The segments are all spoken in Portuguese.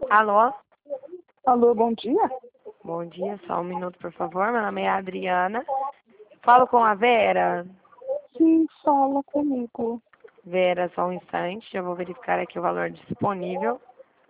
Alô? Alô, bom dia? Bom dia, só um minuto, por favor. Meu nome é Adriana. Falo com a Vera. Sim, fala comigo. Vera, só um instante, eu vou verificar aqui o valor disponível.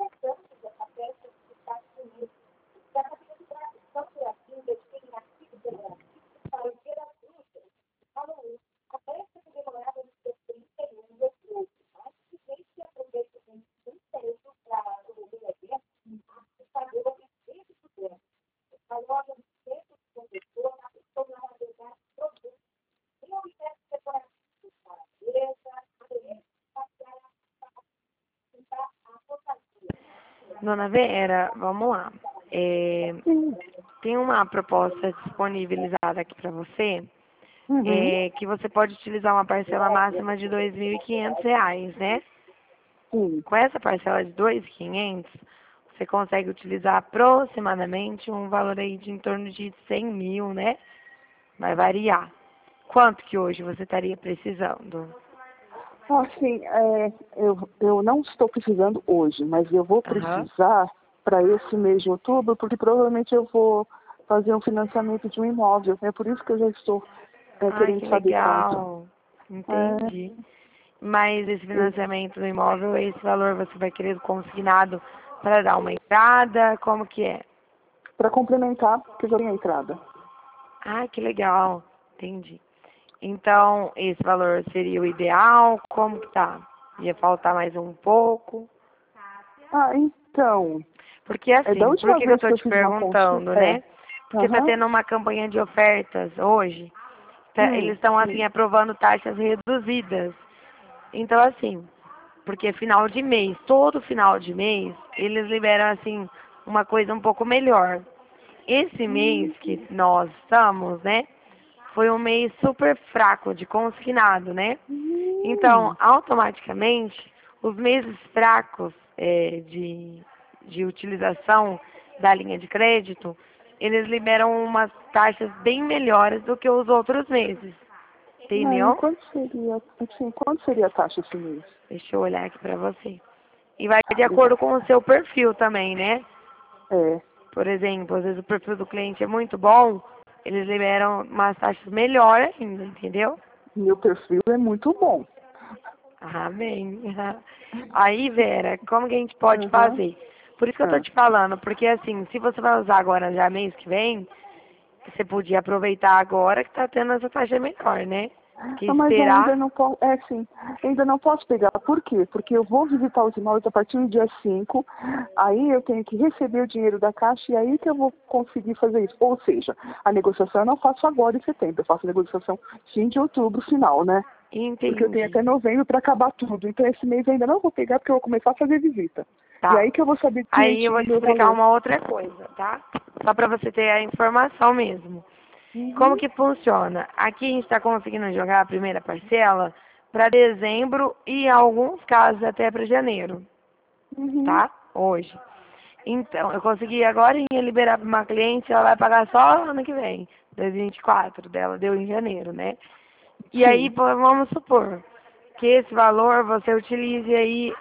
Dona Vera, vamos lá. Sim. Tem uma proposta disponibilizada aqui para você, Uhum. que você pode utilizar uma parcela máxima de R$ 2.500, né? Sim. Com essa parcela de 2.500, você consegue utilizar aproximadamente um valor aí de em torno de 100 mil, né? Vai variar. Quanto que hoje você estaria precisando? Assim, eu não estou precisando hoje, mas eu vou Aham. precisar para esse mês de outubro, porque provavelmente eu vou fazer um financiamento de um imóvel. É por isso que eu já estou Ai, querendo que saber quanto. legal. Entendi. Mas esse financiamento do imóvel, esse valor você vai querer consignado para dar uma entrada? Como que é? Para complementar, porque já tem a entrada. Ah, que legal. Entendi. Então, esse valor seria o ideal? Como que tá? Ia faltar mais um pouco? Ah, então, Porque da assim, por última que que eu vez tô que eu te fiz uma consulta, perguntando, né? Porque tá aham, tendo uma campanha de ofertas hoje. Eles estão assim sim. aprovando taxas reduzidas. Então assim, porque final de mês, todo final de mês, eles liberam assim uma coisa um pouco melhor. Esse mês Hum, que nós estamos, né? Foi um mês super fraco de consignado, né? Então, hum. automaticamente, os meses fracos de utilização da linha de crédito, eles liberam umas taxas bem melhores do que os outros meses. Aí, Entendeu? quanto seria, assim, quanto seria a taxa esse mês? Deixa eu olhar aqui pra você. E vai Tá, de acordo obrigada. com o seu perfil também, né? É, Por exemplo, às vezes o perfil do cliente é muito bom, eles liberam umas taxas melhores ainda, entendeu? meu perfil é muito bom. Ah, bem. Aí, Vera, como que a gente pode Aham. fazer? Por isso que eu tô Ah. te falando, porque assim, se você vai usar agora já mês que vem, você podia aproveitar agora que tá tendo essa taxa melhor, né? Que Ah, mas ainda esperar. não posso, sim, ainda não posso pegar. Por quê? Porque eu vou visitar os imóveis a partir do dia 5. Aí eu tenho que receber o dinheiro da Caixa e aí que eu vou conseguir fazer isso. Ou seja, a negociação eu não faço agora em setembro, eu faço a negociação fim de outubro, final, né? Porque eu tenho Entendi. até novembro para acabar tudo. Então esse mês eu ainda não vou pegar porque eu vou começar a fazer visita. E Tá. aí que eu vou saber Aí eu vou direitinho o te meu explicar valor. uma outra coisa, tá? Só pra você ter a informação mesmo. Como Uhum. que funciona? Aqui a gente está conseguindo jogar a primeira parcela para dezembro e em alguns casos até para janeiro, Uhum. tá? Hoje. Então, eu consegui agora liberar para uma cliente, ela vai pagar só ano que vem, 2024 dela, deu em janeiro, né? E aí, Sim. pô, vamos supor que esse valor você utilize aí,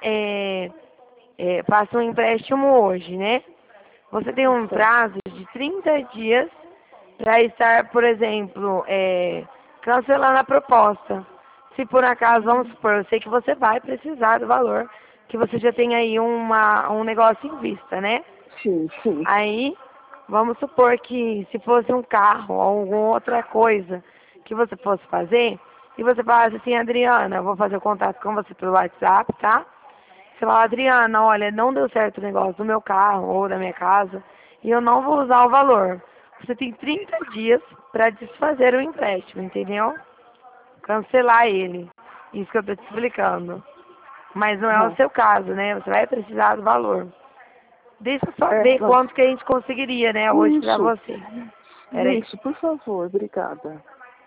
faça um empréstimo hoje, né? Você tem um Certo. prazo de 30 dias para estar, por exemplo, cancelando a proposta. Se por acaso, vamos Uhum. supor, eu sei que você vai precisar do valor, que você já tem aí um negócio em vista, né? Sim, sim. Aí, vamos supor que se fosse um carro ou alguma outra coisa que você fosse fazer, e você falasse assim, Adriana, eu vou fazer o contato com você pelo WhatsApp, tá? Você fala, Adriana, olha, não deu certo o negócio do meu carro ou da minha casa, e eu não vou usar o valor. Você tem 30 dias para desfazer o empréstimo, entendeu? Cancelar ele. Isso que eu tô te explicando. Mas não é o Aham. seu caso, né? Você vai precisar do valor. Deixa eu só É, ver mas quanto que a gente conseguiria, né, hoje pra isso. você. Peraí. Isso, por favor, obrigada.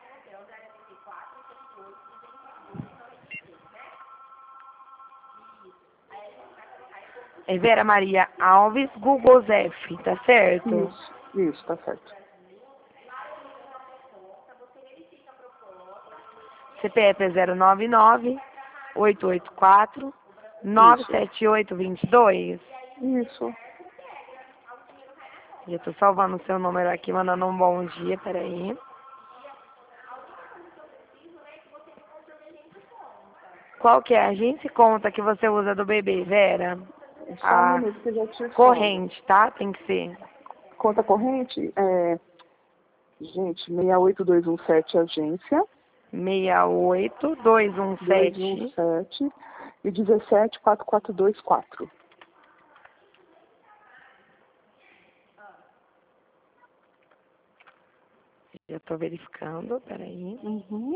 É Vera Maria Alves, Google Zef, tá certo? Isso, tá certo. CPF é 099 884 Isso, 97822. Isso. Eu tô salvando o seu número aqui, mandando um bom dia, peraí. Qual que é a agência e conta que você usa do bebê, Vera? Só um A minuto que eu já te falo. corrente, tá? Tem que ser. Conta corrente gente, 68217 agência, 68217. 217 e 174424. Já tô verificando, peraí. Uhum.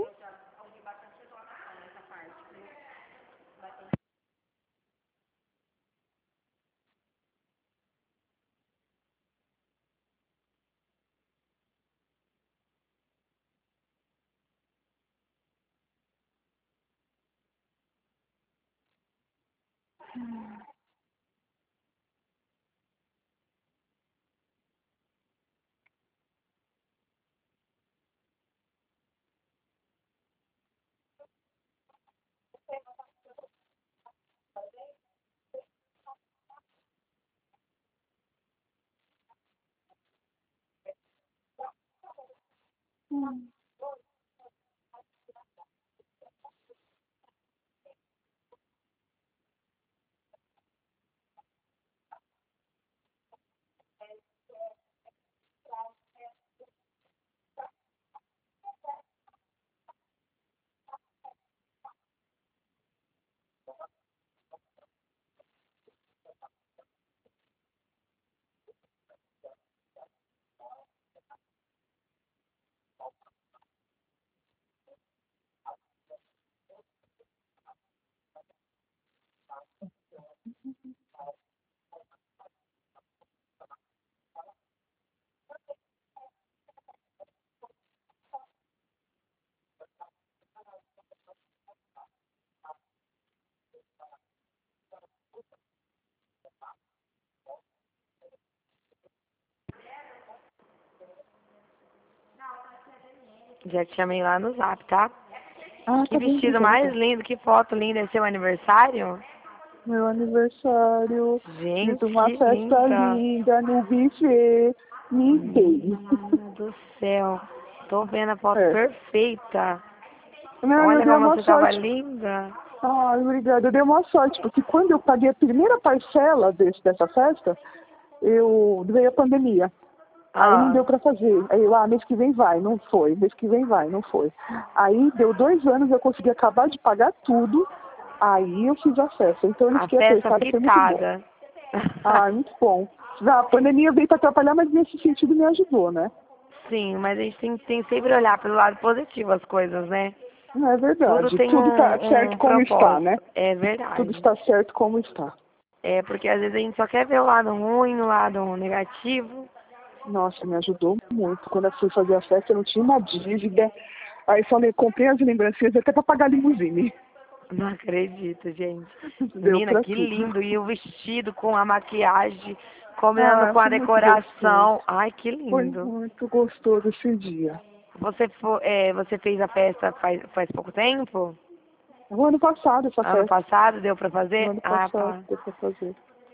Já te chamei lá no Zap, tá? Ah, Que tá bem, vestido mais obrigada. lindo, que foto linda. É seu aniversário? Meu aniversário. Fiz Gente, uma que festa linda. linda no buffet. Me dei. Menina do céu. Tô vendo a foto É. perfeita. Não, eu Olha dei como uma você tava sorte. linda. Ai, obrigada. Eu dei uma sorte, porque quando eu paguei a primeira parcela dessa festa, veio a pandemia. Aí não Ah, deu pra fazer. Aí mês que vem vai, não foi. Mês que vem vai, não foi. Aí deu 2 anos, eu consegui acabar de pagar tudo. Aí eu fiz a festa. Então eles a que festa apertaram, foi muito bom. fritada. Ah, muito bom. A pandemia veio para atrapalhar, mas nesse sentido me ajudou, né? Sim, mas a gente tem que sempre olhar pelo lado positivo as coisas, né? Não é Tudo verdade. tem Tudo está certo um como está, né? propósito. É Tudo verdade. está certo como está. É porque às vezes a gente só quer ver o lado ruim, o lado negativo. Nossa, me ajudou muito. Quando eu fui fazer a festa, eu não tinha uma dívida. Aí só comprei as lembrancinhas até para pagar a limusine. Não acredito, gente. Deu Menina, para que tudo. lindo. E o vestido com a maquiagem, combinando Ah, com a foi muito gostoso. decoração. Ai, que Foi lindo. muito gostoso esse dia. Você fez a festa faz pouco tempo? O ano passado, essa Ano festa. passado deu pra No fazer? ano Ah, passado, tá. deu para fazer.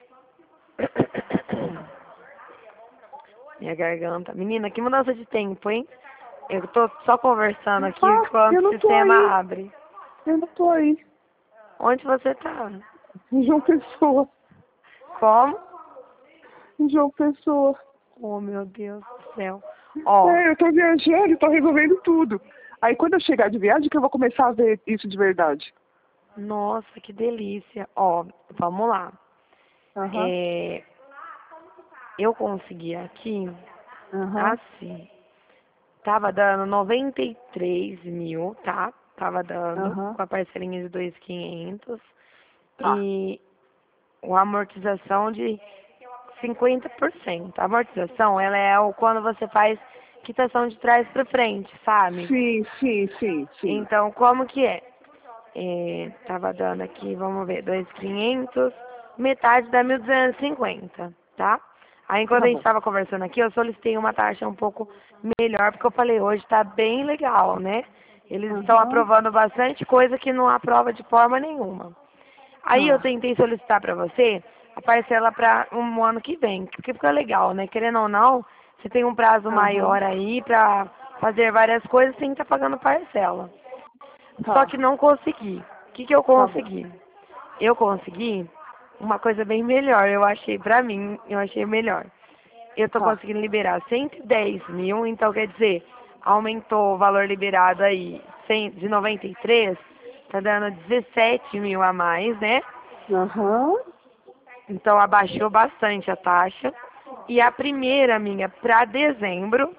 Minha garganta. Menina, que mudança de tempo, hein? Eu tô só conversando aqui Ah, enquanto eu o não tô sistema aí. abre. Eu não tô aí. Onde você tá? Em João Pessoa. Como? Em João Pessoa. Oh, meu Deus do céu. Ó, Eu tô viajando e tô resolvendo tudo. Aí quando eu chegar de viagem que eu vou começar a ver isso de verdade. nossa, que delícia. Ó, vamos lá. Aham, É, eu consegui aqui, aham, assim, tava dando 93 mil, tá? Tava dando, aham. com a parcelinha de 2.500 Tá, e uma amortização de 50%. A amortização, ela é quando você faz quitação de trás para frente, sabe? sim, sim, sim, sim. Então, como que é? Tava dando aqui, vamos ver, 2.500, metade dá 1.250, tá? Aí, quando Tá a gente bom. estava conversando aqui, eu solicitei uma taxa um pouco melhor, porque eu falei, hoje tá bem legal, né? Eles estão Aham, aprovando bastante coisa que não aprova de forma nenhuma. Aí eu tá. tentei solicitar para você a parcela para um ano que vem, porque fica legal, né? Querendo ou não, você tem um prazo maior aí para fazer várias coisas sem estar pagando parcela. Só Tá, que não consegui. O que eu tá bom. consegui? Eu consegui uma coisa bem melhor, eu achei, pra mim, eu achei melhor. Eu tô Tá. conseguindo liberar 110 mil, então quer dizer, aumentou o valor liberado aí de 93, tá dando 17 mil a mais, né? Aham. Então abaixou bastante a taxa. E a primeira minha para dezembro,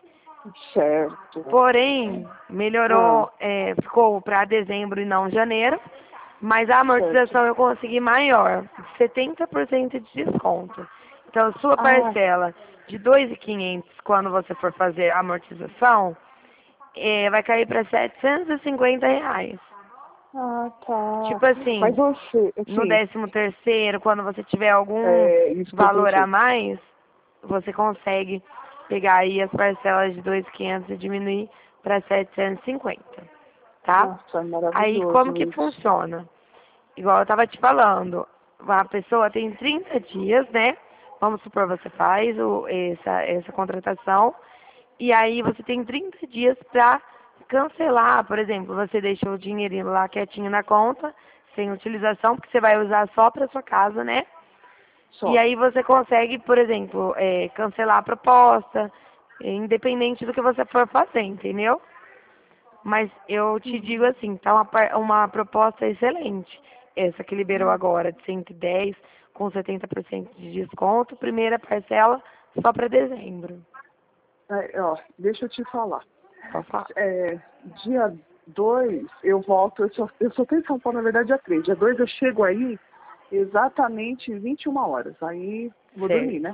Certo. porém, Ah, melhorou, ficou para dezembro e não janeiro, mas a certo. amortização eu consegui maior, 70% de desconto. Então, sua Ah, parcela de 2.500 quando você for fazer a amortização, vai cair para R$ 750. tá. Tipo Mas assim, você, no assim, 13º, quando você tiver algum isso que eu valor a pensei. mais, você consegue pegar aí as parcelas de 2.500 e diminuir para 750, tá? Nossa, é Aí como maravilhoso que isso. funciona? Igual eu estava te falando, a pessoa tem 30 dias, né? Vamos supor, você faz essa contratação e aí você tem 30 dias para cancelar. Por exemplo, você deixa o dinheirinho lá quietinho na conta, sem utilização, porque você vai usar só para sua casa, né? E Só. aí você consegue, por exemplo, cancelar a proposta, independente do que você for fazer, entendeu? Mas eu te digo Hum. assim, tá uma proposta excelente. Essa que liberou agora de 110 com 70% de desconto, primeira parcela só para dezembro. Ó, deixa eu te falar. Pode falar. É, dia 2 eu volto, eu só tenho em São Paulo, na verdade, dia 3. Dia 2 eu chego aí exatamente 21 horas. Aí vou dormir, Certo. né?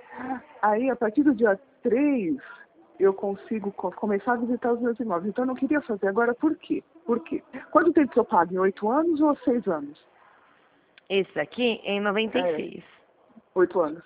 Aí, a partir do dia 3 eu consigo começar a visitar os meus imóveis. Então, eu não queria fazer agora, por quê? Por quê? Quanto tempo que eu pago? Em 8 anos ou 6 anos? Esse daqui é em É, 96. 8 anos.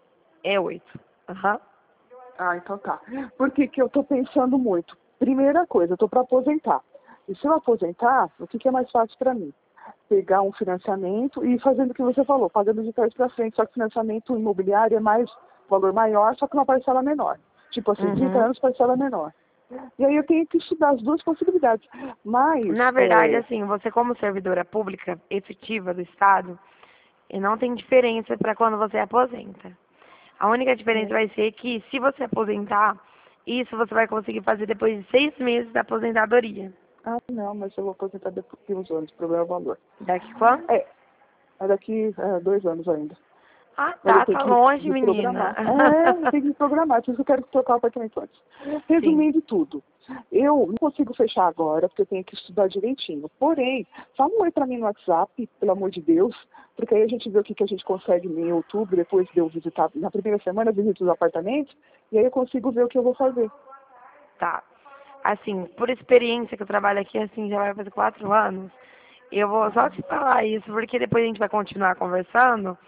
É 8. Aham. Ah, então tá. Por que que eu tô pensando muito? Primeira coisa, eu tô para aposentar. E se eu aposentar, o que que é mais fácil para mim? Pegar um financiamento e ir fazendo o que você falou, pagando de trás para frente, só que financiamento imobiliário é mais valor maior, só que uma parcela menor. Tipo assim, 30 Uhum. anos, parcela menor. E aí eu tenho que estudar as duas possibilidades. Mas, Na verdade, assim, você como servidora pública efetiva do Estado, não tem diferença para quando você aposenta. A única diferença vai ser que se você aposentar, isso você vai conseguir fazer depois de 6 meses da aposentadoria. não, mas eu vou aposentar depois de uns anos, o problema é o valor. Daqui quanto? É daqui 2 anos ainda. Ah, Mas eu tá, tenho tá que longe, me menina. programar. Eu tenho que me programar, por isso eu quero trocar o apartamento antes. Sim. Resumindo tudo, eu não consigo fechar agora, porque eu tenho que estudar direitinho. Porém, fala um oi pra mim no WhatsApp, pelo amor de Deus, porque aí a gente vê o que, que a gente consegue em outubro, depois de eu visitar, na primeira semana eu visito os apartamentos, e aí eu consigo ver o que eu vou fazer. Tá. Assim, por experiência que eu trabalho aqui, assim, já vai fazer 4 anos, eu vou só te falar isso, porque depois a gente vai continuar conversando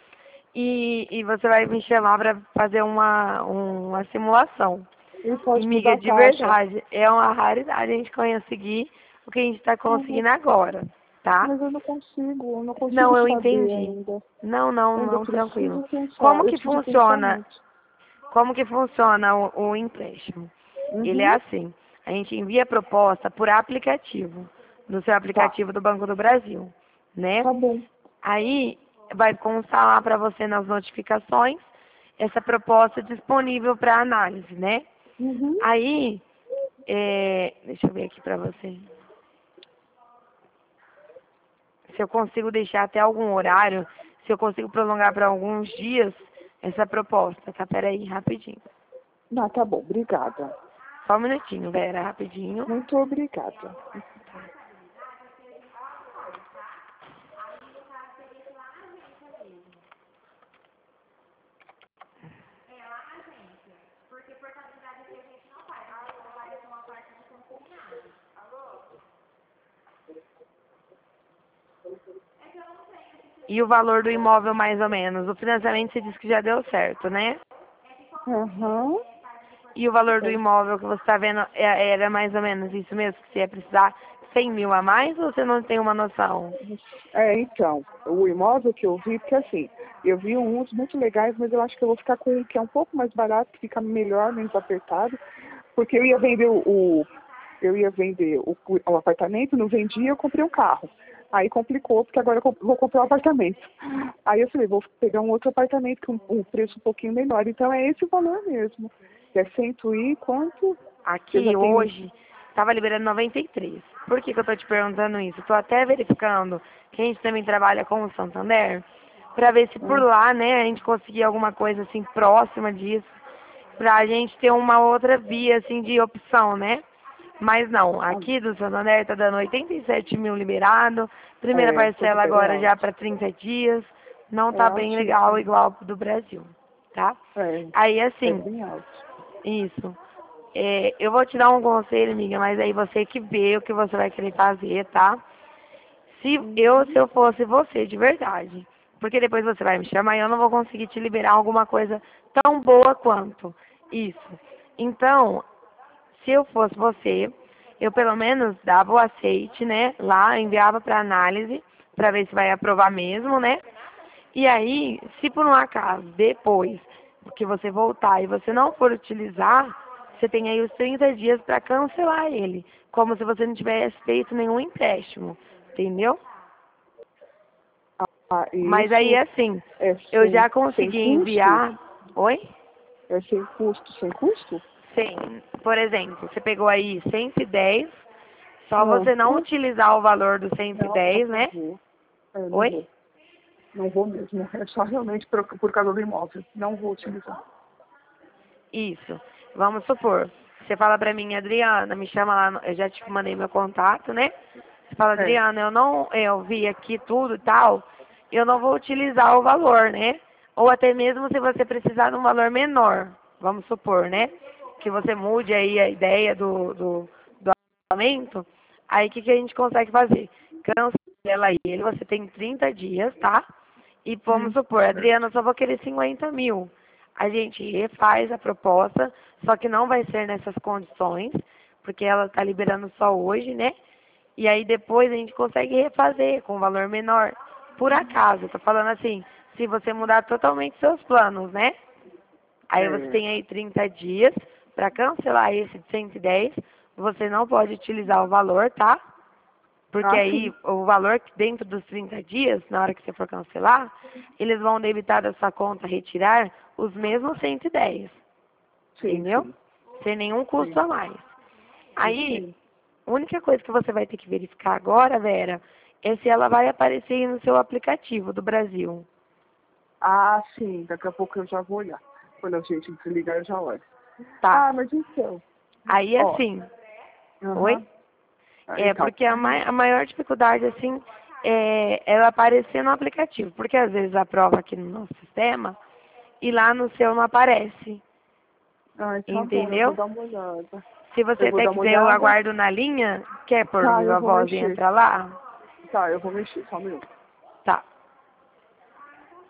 e você vai me chamar para fazer uma simulação. E E, pode mudar miga, a de taxa. verdade, é uma raridade a gente conseguir o que a gente está Ah, mas conseguindo agora, tá? mas eu não consigo Não, eu saber entendi. ainda. Não, não, Ainda não, tranquilo. preciso pensar. Como Eu que tive que pensar funciona? muito. Como que funciona o empréstimo? Ele é Uhum. assim, a gente envia a proposta por aplicativo, no seu Tá, aplicativo do Banco do Brasil, né? tá bom. Aí vai constar lá para você nas notificações essa proposta disponível para análise, né? Uhum. Aí, deixa eu ver aqui para você. Se eu consigo deixar até algum horário, se eu consigo prolongar para alguns dias essa proposta, tá? Peraí, rapidinho. Ah, tá bom, obrigada. Só um minutinho, Vera, rapidinho. Muito obrigada. E o valor do imóvel, mais ou menos? O financiamento você disse que já deu certo, né? Aham. E o valor do É, imóvel que você está vendo era mais ou menos isso mesmo? Que você ia precisar 100 mil a mais ou você não tem uma noção? então, o imóvel que eu vi, porque assim, Eu vi uns muito legais, mas eu acho que eu vou ficar com um que é um pouco mais barato, que fica melhor, menos apertado, porque eu ia vender o apartamento, não vendi, eu comprei um carro. Aí complicou, porque agora eu vou comprar um apartamento. Aí eu falei, vou pegar um outro apartamento com um preço um pouquinho menor. Então é esse o valor mesmo. É cento e quanto? Eu já Aqui tenho. hoje estava liberando 93. Por que eu estou te perguntando isso? Estou até verificando que a gente também trabalha com o Santander para ver se por Ah, lá, né, a gente conseguir alguma coisa assim próxima disso, para a gente ter uma outra via assim de opção, né? Mas não, ah, aqui do Santander está dando 87 mil liberado, primeira tudo parcela bem agora já alto. para 30 dias, não É tá bem legal altíssimo. igual do Brasil, tá? É, Aí é assim, bem alto. isso. É, eu vou te dar um conselho, amiga, mas aí você que vê o que você vai querer fazer, tá? Se eu fosse você, de verdade, porque depois você vai me chamar e eu não vou conseguir te liberar alguma coisa tão boa quanto isso. Então, se eu fosse você, eu pelo menos dava o aceite, né? Lá, enviava para análise, para ver se vai aprovar mesmo, né? E aí, se por um acaso, depois que você voltar e você não for utilizar, você tem aí os 30 dias para cancelar ele, como se você não tivesse feito nenhum empréstimo, entendeu? Ah, e Mas aí, isso assim, é eu já sem consegui custo? enviar. Oi? É sem custo, sem custo? Sim. Por exemplo, você pegou aí 110, só Ah, você não utilizar o valor do não, 110, não né? vou. Não Oi? vou. Não vou mesmo. É só realmente por causa do imóvel. Não vou utilizar. Isso. Vamos supor, você fala pra mim, Adriana, me chama lá, eu já te mandei meu contato, né? Você fala, É. Adriana, eu vi aqui tudo e tal, eu não vou utilizar o valor, né? Ou até mesmo se você precisar de um valor menor, vamos supor, né? Que você mude aí a ideia do aumento, aí o que a gente consegue fazer? Cancela ele, você tem 30 dias, tá? E vamos supor, Certo. Adriana, eu só vou querer 50 mil. A gente refaz a proposta, só que não vai ser nessas condições, porque ela está liberando só hoje, né? E aí depois a gente consegue refazer com um valor menor. Por acaso, tô falando assim, se você mudar totalmente seus planos, né? Aí você É. tem aí 30 dias para cancelar esse de 110. Você não pode utilizar o valor, tá? Porque Ah, sim. aí o valor que dentro dos 30 dias, na hora que você for cancelar, eles vão debitar da sua conta retirar os mesmos 110, Sim, entendeu? sim. Sem nenhum Sim. custo a mais. Aí, Sim. a única coisa que você vai ter que verificar agora, Vera, é se ela vai aparecer no seu aplicativo do Brasil. Ah, sim. Daqui a pouco eu já vou olhar. Quando a gente desligar, eu já olho. Tá. Ah, mas então. Aí Ó. assim, oi? Aham. É Então. porque a maior dificuldade, assim, é ela aparecer no aplicativo. Porque às vezes aprova aqui no nosso sistema e lá no seu não aparece. Ah, tá bom. Eu vou Entendeu? dar uma olhada. Se Eu você vou até dar uma quiser, eu olhada. aguardo na linha. Quer pôr Tá, eu viva vou voz e mexer. entra lá? Tá, eu vou mexer. Só um minuto. Tá.